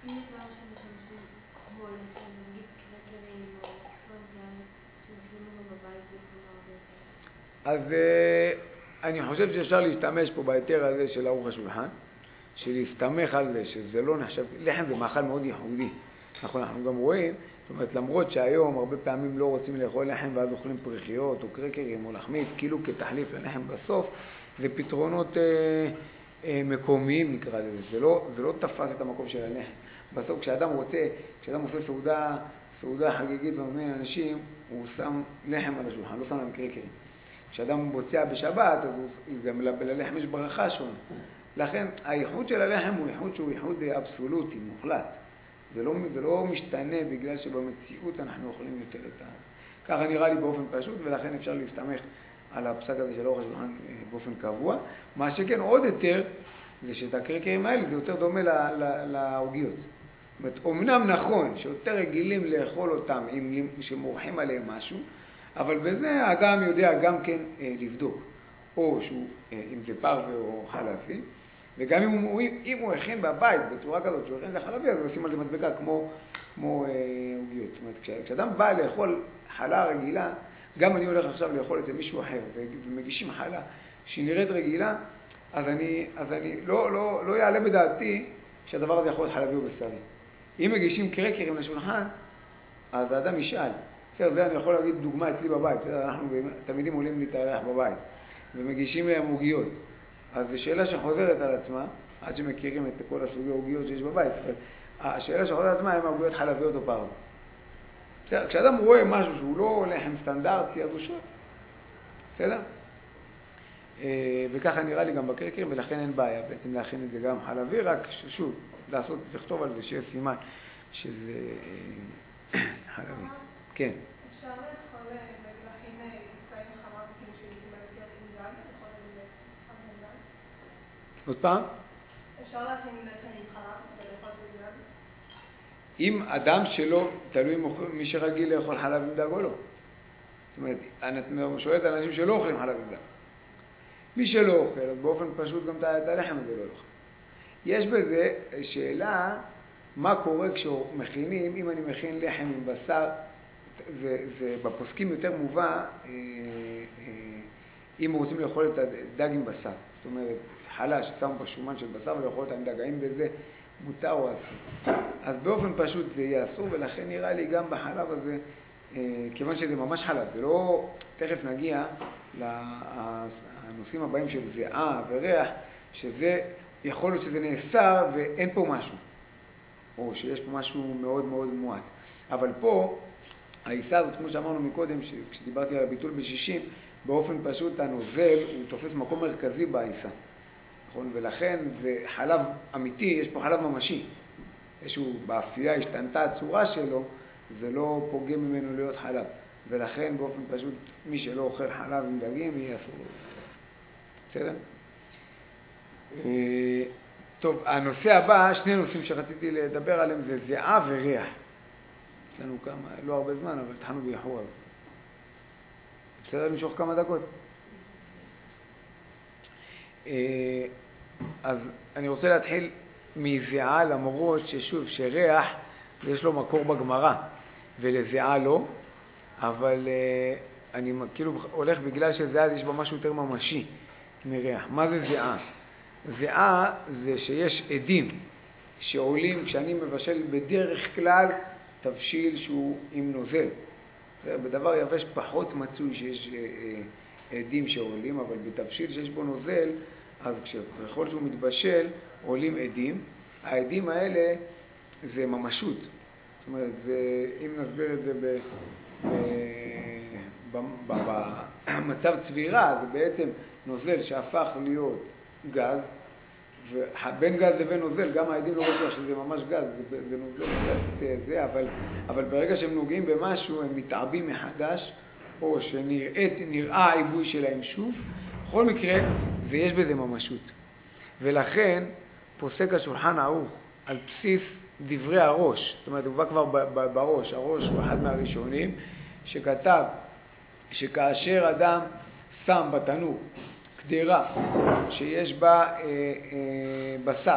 אז אני חושב שאפשר להשתמש פה בהיתר הזה של ערוך השולחן, שלהסתמך על זה שזה לא נחשב, לחם זה מאכל מאוד ייחודי. אנחנו, אנחנו גם רואים, זאת אומרת, למרות שהיום הרבה פעמים לא רוצים לאכול לחם ואז אוכלים פריחיות או קרקרים או לחמית, כאילו כתחליף ללחם בסוף, זה פתרונות אה, אה, מקומיים נקרא לזה, זה לא, זה לא תפס את המקום של הלחם. בסוף כשאדם רוצה, כשאדם עושה סעודה, סעודה חגיגית ונותן לאנשים, הוא שם לחם על השולחן, לא שם להם קרקרים. כשאדם בוצע בשבת, אז הוא, גם ללחם יש ברכה שונה. לכן, הייחוד של הלחם הוא ייחוד שהוא ייחוד אבסולוטי, מוחלט. זה לא, זה לא משתנה בגלל שבמציאות אנחנו אוכלים יותר את ה... ככה נראה לי באופן פשוט, ולכן אפשר להסתמך על הפסק הזה של ערוך השולחן באופן קבוע. מה שכן עוד יותר, זה שאת הקרקרים האלה זה יותר דומה לעוגיות. זאת אומרת, אומנם נכון שיותר רגילים לאכול אותם אם שמורחים עליהם משהו, אבל בזה האדם יודע גם כן אה, לבדוק, או שהוא, אה, אם זה פרווה או חלבי, וגם אם הוא, אם הוא הכין בבית בצורה כזאת, שהוא הכין לחלבי, אז הוא עושים על זה מדבקה כמו, כמו אה, עוגיות. זאת אומרת, כש, כשאדם בא לאכול חלה רגילה, גם אני הולך עכשיו לאכול אצל מישהו אחר, ומגישים חלה שהיא נראית רגילה, אז אני, אז אני לא, לא, לא יעלה בדעתי שהדבר הזה יכול להיות חלבי או בשרי. אם מגישים קרקרים לשולחן, אז האדם ישאל. בסדר, זה אני יכול להגיד דוגמה אצלי בבית. בסדר, אנחנו תלמידים עולים להתארח בבית, ומגישים להם עוגיות. אז זו שאלה שחוזרת על עצמה, עד שמכירים את כל הסוגי העוגיות שיש בבית. השאלה שחוזרת על עצמה, הם העוגיות חלביות או פרווה. בסדר, כשאדם רואה משהו שהוא לא לחם סטנדרטי, אז הוא שואל. בסדר? וככה נראה לי גם בקרקרים, ולכן אין בעיה בעצם להכין את זה גם חלבי, רק שוב, לעשות, לכתוב על זה שיש סימן שזה חלבי. כן. אפשר לאכול, להכין קצת חלב, כאילו שהייתי מלגר עם דג, לאכול את זה עם דג? עוד פעם? אפשר להכין לחם עם חלב ולאכול את זה עם דג? אם אדם שלא, תלוי מי שרגיל לאכול חלב עם דג או לא. זאת אומרת, אני שואל את האנשים שלא אוכלים חלב עם דג. מי שלא אוכל, אז באופן פשוט גם את הלחם הזה לא אוכל. יש בזה שאלה, מה קורה כשמכינים, אם אני מכין לחם עם בשר, זה, זה בפוסקים יותר מובא, אה, אה, אם רוצים לאכול את הדג עם בשר. זאת אומרת, חלה ששמו בשומן של בשר ולאכול אותה עם דג, האם בזה מותר או אסור. אז באופן פשוט זה יהיה אסור, ולכן נראה לי גם בחלב הזה, אה, כיוון שזה ממש חלב, זה לא, תכף נגיע לנושאים הבאים של זיעה וריח, שזה יכול להיות שזה נאסר ואין פה משהו. או שיש פה משהו מאוד מאוד מועט. אבל פה, העיסה הזאת, כמו שאמרנו מקודם, כשדיברתי על הביטול בשישים, באופן פשוט הנוזל הוא תופס מקום מרכזי בעיסה. נכון? ולכן זה חלב אמיתי, יש פה חלב ממשי. איזשהו באפייה השתנתה הצורה שלו, זה לא פוגם ממנו להיות חלב. ולכן באופן פשוט, מי שלא אוכל חלב עם דגים, יהיה אסור. בסדר? טוב, הנושא הבא, שני נושאים שרציתי לדבר עליהם, זה זיעה וריח. יש לנו כמה, לא הרבה זמן, אבל התחלנו באיחור. בסדר, נמשוך כמה דקות. אז אני רוצה להתחיל מזיעה, למרות ששוב, שריח, יש לו מקור בגמרא, ולזיעה לא, אבל אני כאילו הולך בגלל שזיעה יש בה משהו יותר ממשי מריח. מה זה זיעה? זיעה זה שיש עדים שעולים כשאני מבשל בדרך כלל תבשיל שהוא עם נוזל. בדבר יבש פחות מצוי שיש עדים שעולים, אבל בתבשיל שיש בו נוזל, אז ככל שהוא מתבשל עולים עדים. העדים האלה זה ממשות. זאת אומרת, זה, אם נסביר את זה ב, ב, ב, במצב צבירה, זה בעצם נוזל שהפך להיות גז, ובין גז לבין נוזל, גם העדים לא בטוח שזה ממש גז, זה, זה נוזל קצת זה, אבל, אבל ברגע שהם נוגעים במשהו, הם מתעבים מחדש, או שנראה העיבוי שלהם שוב. בכל מקרה, זה יש בזה ממשות. ולכן, פוסק השולחן ערוך על בסיס דברי הראש, זאת אומרת, הוא בא כבר בראש, הראש הוא אחד מהראשונים, שכתב שכאשר אדם שם בתנור קדירה שיש בה אה, אה, בשר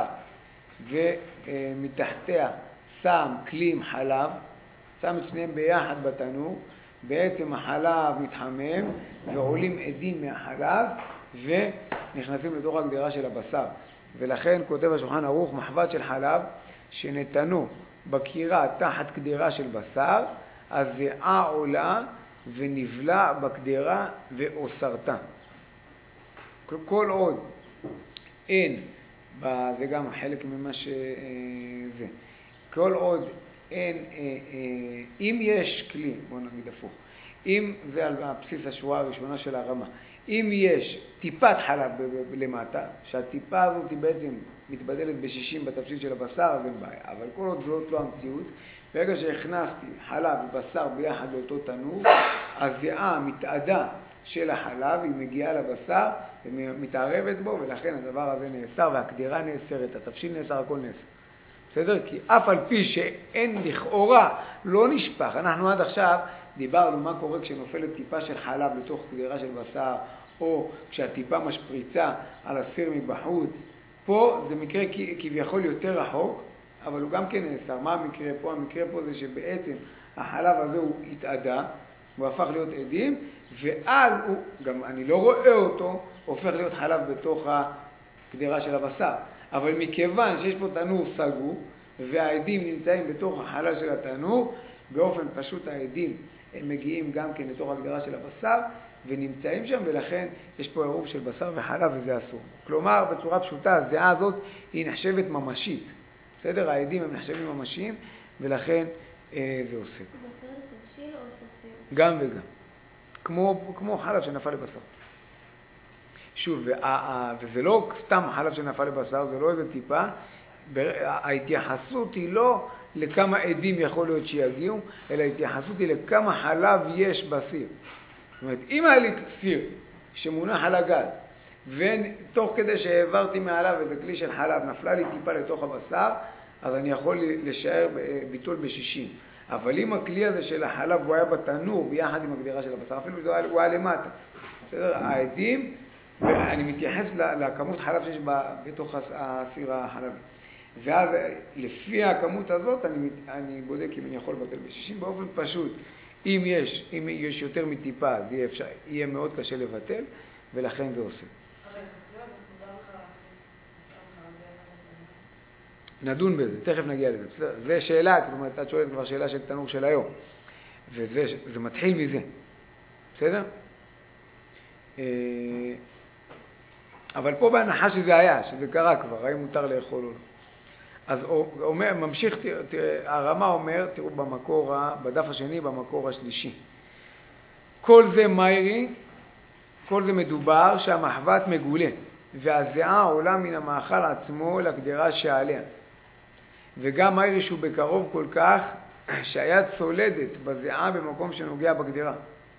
ומתחתיה שם כלים חלב, שם את שניהם ביחד בתנור, בעצם החלב מתחמם ועולים עדים מהחלב ונכנסים לתוך הגדירה של הבשר. ולכן כותב השולחן ערוך, מחבת של חלב שנתנו בקירה תחת קדירה של בשר, הזיעה עולה ונבלע בקדירה ואוסרתה. כל עוד אין, זה גם חלק ממה שזה, כל עוד אין, אם יש כלי, בוא נגיד הפוך, אם זה על הבסיס השורה הראשונה של הרמה, אם יש טיפת חלב למטה, שהטיפה הזאת היא בעצם מתבדלת ב-שישים בתבשיל של הבשר, אז אין בעיה. אבל כל עוד זאת לא המציאות, ברגע שהכנסתי חלב ובשר ביחד לאותו תנור, הזיעה מתעדה של החלב, היא מגיעה לבשר ומתערבת בו, ולכן הדבר הזה נאסר, והקדירה נאסרת, התבשיל נאסר, הכל נאסר. בסדר? כי אף על פי שאין לכאורה, לא נשפך. אנחנו עד עכשיו דיברנו מה קורה כשנופלת טיפה של חלב לתוך קדירה של בשר, או כשהטיפה משפריצה על הסיר מבחוץ. פה זה מקרה כביכול יותר רחוק, אבל הוא גם כן נאסר. מה המקרה פה? המקרה פה זה שבעצם החלב הזה הוא התעדה, הוא הפך להיות עדים, ואז הוא, גם אני לא רואה אותו, הופך להיות חלב בתוך הקדירה של הבשר. אבל מכיוון שיש פה תנור סגור, והעדים נמצאים בתוך החלל של התנור, באופן פשוט העדים הם מגיעים גם כן לתוך הגדרה של הבשר, ונמצאים שם, ולכן יש פה עירוב של בשר וחלב, וזה אסור. כלומר, בצורה פשוטה, הזיעה הזאת היא נחשבת ממשית. בסדר? העדים הם נחשבים ממשיים, ולכן אה, זה עושה. זה עושה את התבשיל או את הסיר? גם וגם. כמו, כמו חלב שנפל לבשר. שוב, וזה לא סתם חלב שנפל לבשר, זה לא איזה טיפה. ההתייחסות היא לא לכמה עדים יכול להיות שיגיעו, אלא ההתייחסות היא לכמה חלב יש בסיר. זאת אומרת, אם היה לי סיר שמונח על הגז, ותוך כדי שהעברתי מעליו איזה כלי של חלב, נפלה לי טיפה לתוך הבשר, אז אני יכול לשער ביטול ב-שישים. אבל אם הכלי הזה של החלב הוא היה בתנור ביחד עם הגדירה של הבשר, אפילו הוא היה למטה. בסדר? העדים, ואני מתייחס לכמות חלב שיש בתוך הסיר החלבי. ואז לפי הכמות הזאת אני, אני בודק אם אני יכול לבטל ב-שישים באופן פשוט. אם יש, אם יש יותר מטיפה, אז יהיה, אפשר, יהיה מאוד קשה לבטל, ולכן זה עושה. נדון בזה, תכף נגיע לזה. בסדר? זה שאלה, זאת אומרת, את שואלת כבר שאלה של תנור של היום. וזה זה מתחיל מזה. בסדר? אבל פה בהנחה שזה היה, שזה קרה כבר, האם מותר לאכול או לא. אז אומר, ממשיך, תראה, הרמה אומר, תראו במקור, בדף השני, במקור השלישי. כל זה מיירי, כל זה מדובר שהמחבת מגולה. והזיעה עולה מן המאכל עצמו לקדירה שעליה. וגם האיריש הוא בקרוב כל כך שהיד צולדת בזיעה במקום שנוגע בקדירה.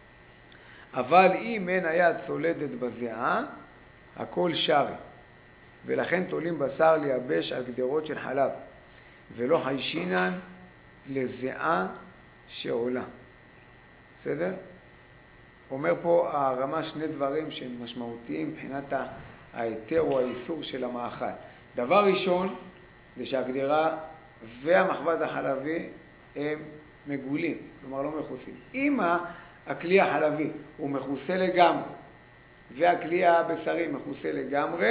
אבל אם אין היד צולדת בזיעה, הכל שרי. ולכן תולים בשר לייבש על גדרות של חלב, ולא חיישינן לזיעה שעולה. בסדר? אומר פה הרמה שני דברים שהם משמעותיים מבחינת ההיתר או האיסור של המאכל. דבר ראשון, זה שהגדרה והמחבת החלבי הם מגולים, כלומר לא מכוסים. אם הכלי החלבי הוא מכוסה לגמרי, והכלי הבשרי מכוסה לגמרי,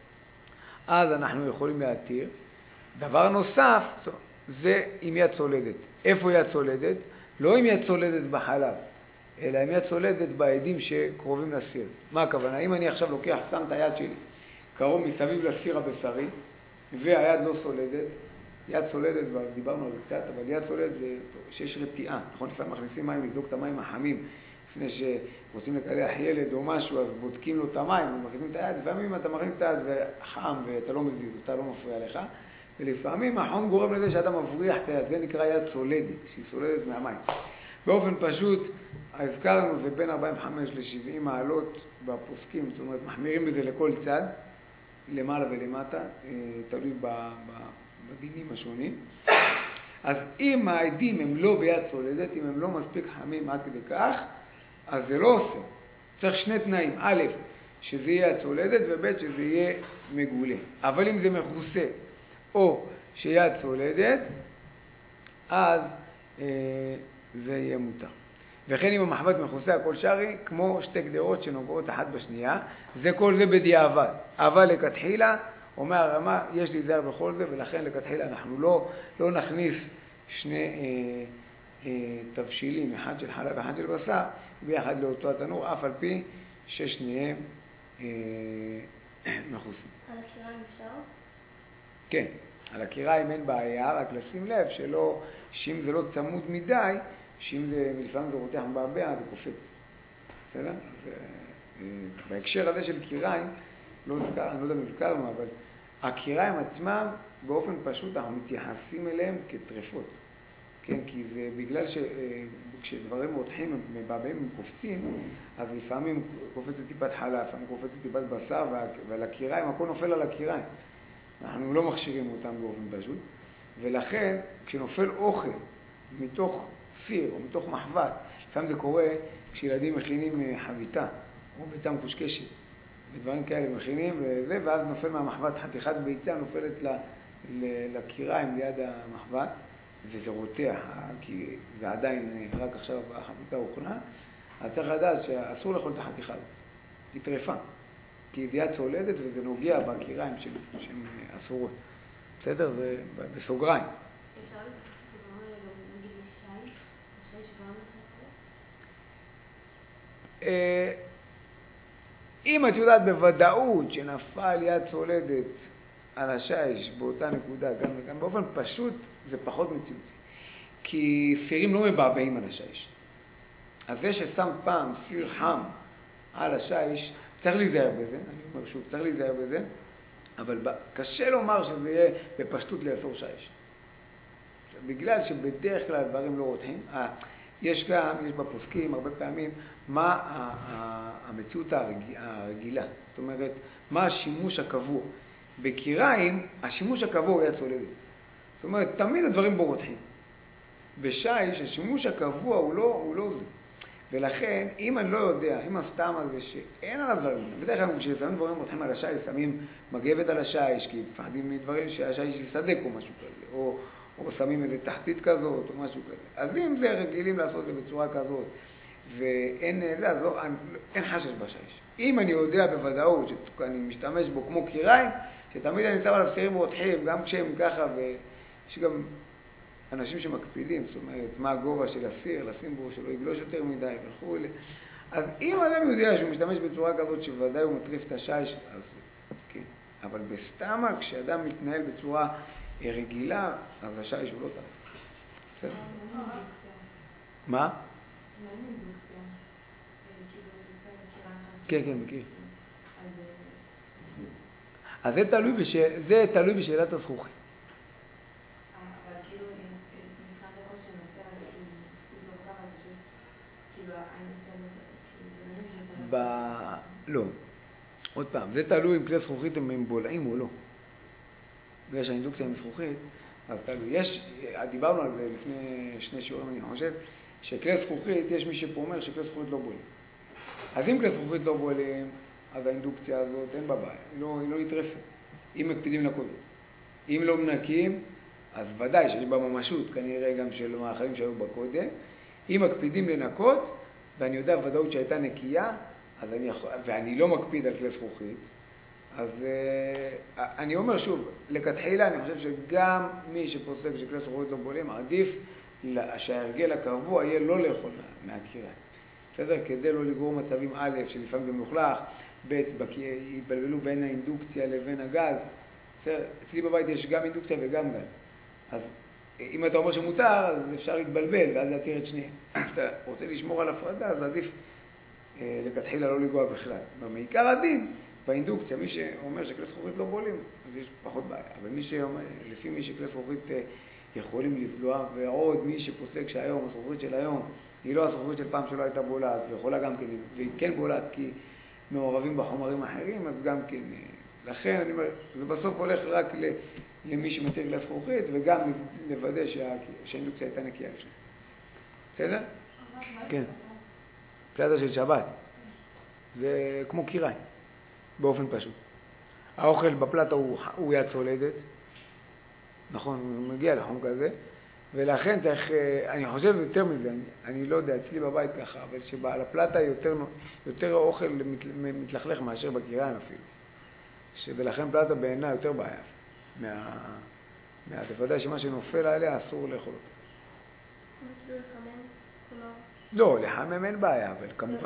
אז אנחנו יכולים להתיר. דבר נוסף, זה עם יד צולדת. איפה יד צולדת? לא עם יד צולדת בחלב, אלא עם יד צולדת בעדים שקרובים לסיר. מה הכוונה? אם אני עכשיו לוקח, שם את היד שלי קרוב מסביב לסיר הבשרי, והיד לא סולדת, יד סולדת, דיברנו על זה קצת, אבל יד סולדת זה שיש רתיעה. נכון, לפעמים מכניסים מים, לבדוק את המים החמים, לפני שרוצים לקלח ילד או משהו, אז בודקים לו את המים, ומכניסים את היד. לפעמים אתה מכניס את היד וחם ואתה לא מזיז, אתה לא מפריע לך, ולפעמים החום גורם לזה שאתה מבריח את היד, זה נקרא יד סולדת, שהיא סולדת מהמים. באופן פשוט, הזכרנו זה בין ארבעים וחמש ל-שבעים מעלות בפוסקים, זאת אומרת, מחמירים בזה לכל צד, למעלה ולמטה, תלוי בדינים השונים. אז אם העדים הם לא ביד צולדת, אם הם לא מספיק חמים עד כדי כך, אז זה לא עושה. צריך שני תנאים. א', שזה יהיה הצולדת, וב', שזה יהיה מגולה. אבל אם זה מכוסה או שיד צולדת, אז אה, זה יהיה מותר. וכן אם המחבת מכוסה הכל שרי, כמו שתי גדרות שנוגעות אחת בשנייה, זה כל זה בדיעבד. אבל לכתחילה, אומר הרמה, יש לי זהר בכל זה, ולכן לכתחילה אנחנו לא, לא נכניס שני אה, אה, תבשילים, אחד של חלב ואחד של בשר, ביחד לאותו התנור, אף על פי ששניהם אה, מכוסים. על הקיריים אפשר? כן, על הקיריים אין בעיה, רק לשים לב שלא, שאם זה לא צמוד מדי, שאם זה, לפעמים זה רותח מבעבע, זה קופץ. בסדר? אז, אה, בהקשר הזה של קיריים, לא זכר, אני לא יודע אם הזכרנו, אבל הקיריים עצמם, באופן פשוט, אנחנו מתייחסים אליהם כטרפות. כן, כי זה בגלל שכשדברים רותחים, מבעבעים, הם קופצים, אז לפעמים קופצת טיפת חלב, לפעמים קופצת טיפת בשר, ועל הקיריים, הכל נופל על הקיריים. אנחנו לא מכשירים אותם באופן פשוט, ולכן, כשנופל אוכל מתוך סיר או מתוך מחבת, לפעמים זה קורה כשילדים מכינים חביתה או ביצה מקושקשת, ודברים כאלה מכינים וזה, ואז נופל מהמחבת חתיכת ביצה, נופלת לקיריים ליד המחבת, וזה רותח, כי זה עדיין רק עכשיו החביתה הוכנה, אז צריך לדעת שאסור לאכול את החתיכה הזאת, היא טרפה, כי זה יד צולדת וזה נוגע בקיריים שהן אסורות. בסדר? זה בסוגריים. אפשר לדבר נגיד לשיש? לשיש גם לחלק? אם את יודעת בוודאות שנפל יד צולדת על השיש באותה נקודה, גם וגם באופן פשוט זה פחות מציאותי. כי סירים לא מבעבעים על השיש. אז זה ששם פעם סיר חם על השיש, צריך להיזהר בזה, אני אומר שוב, צריך להיזהר בזה, אבל קשה לומר שזה יהיה בפשטות לאסור שיש. בגלל שבדרך כלל הדברים לא רותחים, יש גם, יש בפוסקים הרבה פעמים, מה המציאות הרגילה. זאת אומרת, מה השימוש הקבוע. בקיריים, השימוש הקבוע הוא יד צולדת. זאת אומרת, תמיד הדברים בו רותחים. בשיש, השימוש הקבוע הוא לא, הוא לא זה. ולכן, אם אני לא יודע, אם הסתם הזה שאין עליו דברים, בדרך כלל כששמים דברים רותחים על השיש, שמים מגבת על השיש, כי מפחדים מדברים שהשיש יסדק או משהו כזה, או, או שמים איזה תחתית כזאת או משהו כזה. אז אם זה רגילים לעשות את זה בצורה כזאת, ואין זה, אז לא, אין חשש בשיש. אם אני יודע בוודאות שאני משתמש בו כמו קיריים, שתמיד אני שם עליו סירים רותחים, גם כשהם ככה, ויש גם אנשים שמקפידים, זאת אומרת, מה הגובה של הסיר, לשים בו שלא יגלוש יותר מדי וכו'. אז אם אדם יודע שהוא משתמש בצורה כזאת שוודאי הוא מטריף את השיש, אז כן. אבל בסתמה, כשאדם מתנהל בצורה רגילה, אז השיש הוא לא טוב. בסדר? מה? כן, כן, מכיר. אז זה תלוי, בש... זה תלוי בשאלת הזכוכית. אבל כאילו, מבחינת הכל שנוסע, כאילו, לא ככה, פשוט, כאילו, האינדוקציה הזאת, כאילו, זה ב... לא. עוד פעם, זה תלוי אם כלי זכוכית הם בולעים או לא. בגלל שהאינדוקציה עם זכוכית, אז תלוי. יש, דיברנו על זה לפני שני שיעורים, אני חושב, שכלי זכוכית, יש מי שפה אומר שכלי זכוכית לא בולעים. אז אם כלי זכוכית לא בולעים, אז האינדוקציה הזאת אין בה בעיה, היא לא, היא לא נטרפת. אם מקפידים לנקות. אם לא מנקים, אז ודאי שיש בה ממשות, כנראה גם של מאכלים שהיו בקודם. אם מקפידים לנקות, ואני יודע ודאות שהייתה נקייה, אז אני יכול, ואני לא מקפיד על כלי זכוכית, אז uh, אני אומר שוב, לכתחילה אני חושב שגם מי שפוסק שכלי זכוכית לא בולעים, עדיף שההרגל הקבוע יהיה לא לאכול מהקיריים. בסדר? כדי לא לגרום מצבים א', שלפעמים גם יוחלך, ב', יתבלבלו בין האינדוקציה לבין הגז. בסדר? אצלי בבית יש גם אינדוקציה וגם גז. אז אם אתה אומר שמותר, אז אפשר להתבלבל, ואז להתיר את שניהם. אתה רוצה לשמור על הפרדה, אז עדיף אה, לכתחילה לא לגוע בכלל. במעיקר הדין, באינדוקציה, מי שאומר שכלי זכוכית לא בולים, אז יש פחות בעיה. אבל מי שאומר, לפי מי שכלי זכוכית אה, יכולים לבלוע, ועוד מי שפוסק שהיום, הזכוכית של היום, היא לא הזכוכית של פעם שלא הייתה בולעת, ויכולה גם כן, והיא כן בולעת כי מעורבים בחומרים אחרים, אז גם כן, לכן אני אומר, זה בסוף הולך רק למי שמתיר כלי זכוכית, וגם לוודא שהאינדוקציה הייתה נקייה לפני. בסדר? כן. פלטה של שבת. זה כמו קיריים, באופן פשוט. האוכל בפלטה הוא, הוא יד צולדת, נכון, הוא מגיע לחום כזה, ולכן צריך, אני חושב יותר מזה, אני, אני לא יודע, אצלי בבית ככה, אבל שבעל הפלטה יותר, יותר האוכל מת, מתלכלך מאשר בקיריים אפילו. ולכן פלטה בעיניי יותר בעיה. מה, מה, בוודאי שמה שנופל עליה אסור לאכול אותו. כאילו לחמם? כלומר... לא, לחמם אין בעיה, אבל כמובן...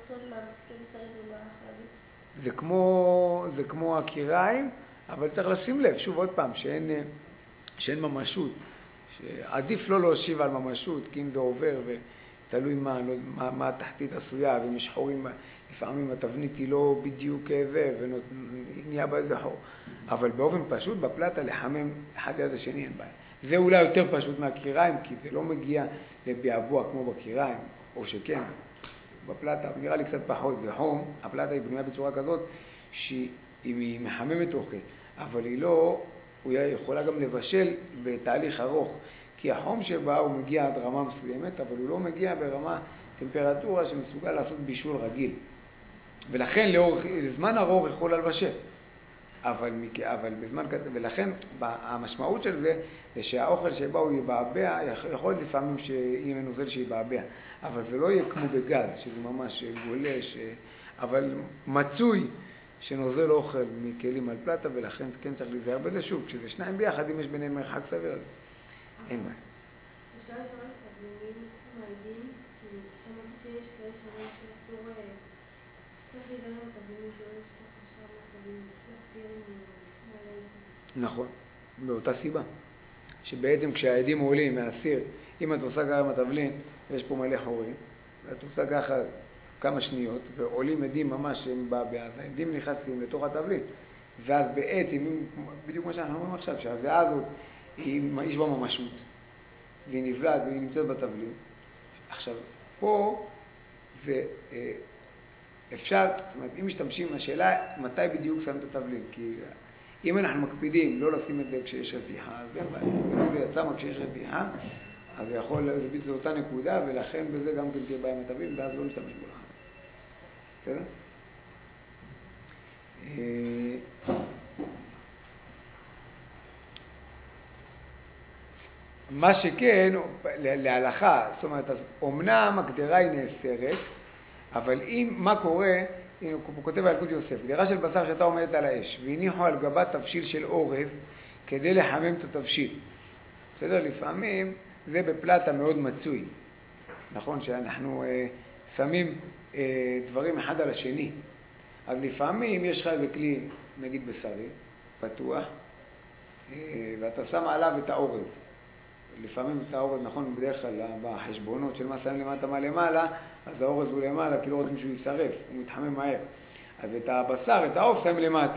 זה כמו, זה כמו הקיריים, אבל צריך לשים לב, שוב עוד פעם, שאין, שאין ממשות. שעדיף לא להושיב על ממשות, כי אם זה עובר ותלוי מה, לא, מה, מה התחתית עשויה, ואם יש חורים, לפעמים התבנית היא לא בדיוק זה, ונהיה בה איזה חור. אבל באופן פשוט, בפלטה לחמם אחד ליד השני אין בעיה. זה אולי יותר פשוט מהקיריים, כי זה לא מגיע לביעבוע כמו בקיריים, או שכן, בפלטה, נראה לי קצת פחות, זה חום, הפלטה היא בנויה בצורה כזאת, שאם היא מחממת אוכל, אבל היא לא... הוא יכולה גם לבשל בתהליך ארוך, כי החום שבה הוא מגיע עד רמה מסוימת, אבל הוא לא מגיע ברמה טמפרטורה שמסוגל לעשות בישול רגיל. ולכן לאורך, לזמן ארוך יכול לבשל. אבל, אבל בזמן כזה, ולכן המשמעות של זה, זה שהאוכל שבה הוא יבעבע, יכול להיות לפעמים שיהיה מנוזל שיבעבע, אבל זה לא יהיה כמו בגז, שזה ממש גולש, אבל מצוי, שנוזל אוכל מכלים על פלטה, ולכן כן צריך להיזהר בזה שוב. כשזה שניים ביחד, אם יש ביניהם מרחק סביר, אז אין בעיה. אפשר לשאול את תבלינים מעידים, כי שמעתי שיש כאלה שאומרים שאסור צריך להיזהר עם תבלינים שלא לשפוך עכשיו מהתבלינים, להסיר מלא. נכון, באותה סיבה. שבעצם כשהעדים עולים מהסיר, אם את עושה ככה עם התבלין, יש פה מלא חורים, ואת עושה ככה כמה שניות, ועולים עדים ממש שהם בעבע, אז העדים נכנסים לתוך התבלין. ואז בעצם, בדיוק מה שאנחנו אומרים עכשיו, שהזיעה הזאת, יש בה ממשות, והיא נבלעת והיא נמצאת בתבלין. עכשיו, פה זה אפשר, זאת אומרת, אם משתמשים, השאלה מתי בדיוק שמים את התבלין, כי אם אנחנו מקפידים לא לשים את זה כשיש רתיחה, אז אין בעיה. אם זה יצא מה כשיש רתיחה, אז זה יכול, זה בדיוק אותה נקודה, ולכן בזה גם כן תהיה בעיה עם התבלין, ואז לא נשתמש בו לך. בסדר? מה שכן, להלכה, זאת אומרת, אז אומנם הגדרה היא נאסרת, אבל אם, מה קורה, הוא כותב על ילקוט יוסף, גדרה של בשר שאתה עומדת על האש, והניחו על גבה תבשיל של אורז, כדי לחמם את התבשיל. בסדר? לפעמים זה בפלטה מאוד מצוי. נכון שאנחנו אה, שמים אה, דברים אחד על השני. אז לפעמים יש לך איזה כלי, נגיד בשרי, פתוח, אה, ואתה שם עליו את האורז. לפעמים את האורז, נכון, בדרך כלל בחשבונות של מה שמים למטה מה למעלה, אז האורז הוא למעלה, כי לא רוצים שהוא יישרף, הוא מתחמם מהר. אז את הבשר, את העוף, שמים למטה.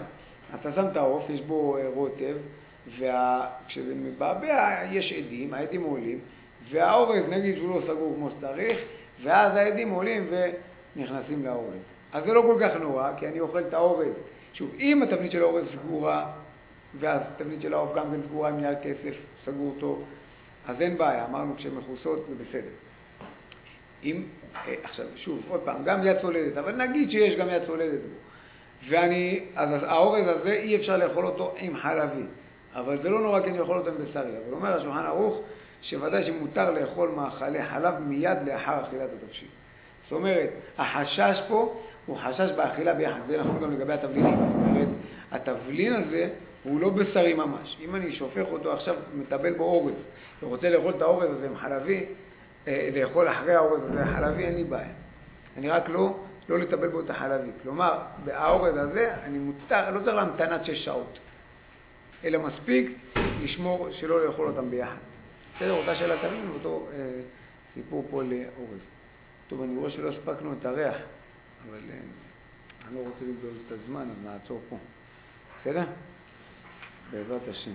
אז אתה שם את העוף, יש בו רוטב, וכשזה מבעבע יש עדים, העדים עולים, והאורז נגיד שהוא לא סגור כמו שצריך, ואז העדים עולים ונכנסים לאורז. אז זה לא כל כך נורא, כי אני אוכל את האורז. שוב, אם התבנית של האורז סגורה, ואז התבנית של העוף גם כן סגורה עם נייר כסף, סגור טוב, אז אין בעיה, אמרנו כשמכוסות זה בסדר. אם, עכשיו, שוב, עוד פעם, גם יד צולדת, אבל נגיד שיש גם יד צולדת בו. ואני, אז האורז הזה אי אפשר לאכול אותו עם חלבי, אבל זה לא נורא כי אני אוכל אותו עם בשרי. אבל אומר השולחן ערוך שוודאי שמותר לאכול מאכלי חלב מיד לאחר אכילת התבשיל. זאת אומרת, החשש פה הוא חשש באכילה ביחד, זה נכון גם לגבי התבלינים. זאת אומרת, התבלין הזה הוא לא בשרי ממש. אם אני שופך אותו עכשיו, מטבל בו אורז, ורוצה לאכול את האורז הזה עם חלבי, לאכול אחרי האורז הזה חלבי, אין לי בעיה. אני רק לא, לא לטבל בו את החלבי. כלומר, באורז הזה אני מותר, לא צריך להמתנת שש שעות, אלא מספיק לשמור שלא לאכול אותם ביחד. בסדר, אותה שאלה תבין, ואותו אה, סיפור פה לאורז. טוב, אני רואה שלא הספקנו את הריח, אבל אה, אני לא רוצה לגדול את הזמן, אז נעצור פה. בסדר? בעזרת השם.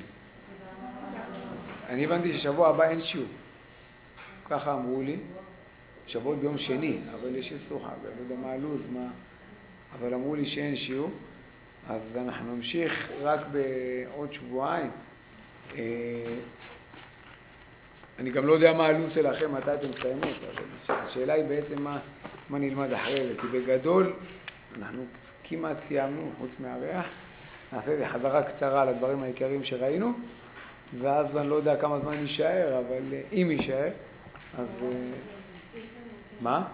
אני הבנתי ששבוע הבא אין שיעור. ככה אמרו לי, שבוע ביום שני, אבל יש סוחה, אני לא יודע מה הלו"ז, מה... אבל אמרו לי שאין שיעור, אז אנחנו נמשיך רק בעוד שבועיים. אה, אני גם לא יודע מה הלו"ז שלכם, מתי אתם מסיימות, אבל השאלה היא בעצם מה, מה נלמד אחרי זה, כי בגדול אנחנו כמעט סיימנו, חוץ מהריח, נעשה איזו חזרה קצרה לדברים העיקריים שראינו, ואז אני לא יודע כמה זמן יישאר, אבל אם יישאר, אז... מה?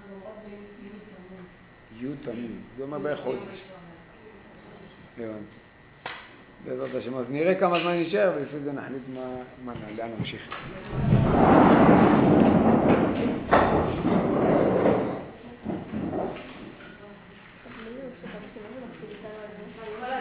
י' תמוז, זה אומר בערך חודש. הבנתי. בעזרת השם, אז נראה כמה זמן יישאר, ולפי זה נחליט מה, מה, לאן נמשיך. אני